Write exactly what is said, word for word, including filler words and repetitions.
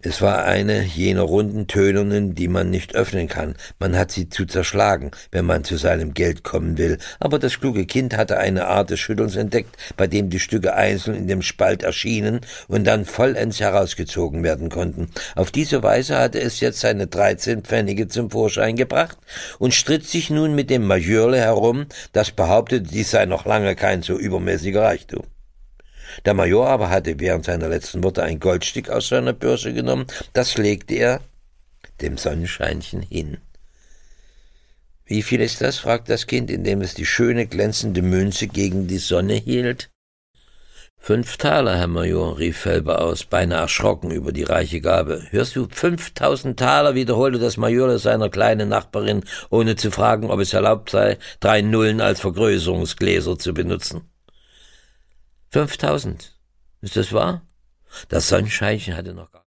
Es war eine jener runden Tönernen, die man nicht öffnen kann. Man hat sie zu zerschlagen, wenn man zu seinem Geld kommen will. Aber das kluge Kind hatte eine Art des Schüttelns entdeckt, bei dem die Stücke einzeln in dem Spalt erschienen und dann vollends herausgezogen werden konnten. Auf diese Weise hatte es jetzt seine dreizehn Pfennige zum Vorschein gebracht und stritt sich nun mit dem Majörle herum, das behauptete, dies sei noch lange kein so übermäßiger Reichtum. Der Major aber hatte während seiner letzten Worte ein Goldstück aus seiner Börse genommen, das legte er dem Sonnenscheinchen hin. »Wie viel ist das?« fragte das Kind, indem es die schöne, glänzende Münze gegen die Sonne hielt. »Fünf Taler, Herr Major«, rief Felber aus, beinahe erschrocken über die reiche Gabe. »Hörst du, fünftausend Taler«, wiederholte das Majorle seiner kleinen Nachbarin, ohne zu fragen, ob es erlaubt sei, drei Nullen als Vergrößerungsgläser zu benutzen. »Fünftausend. Ist das wahr?« Das Sonnenscheinchen hatte noch gar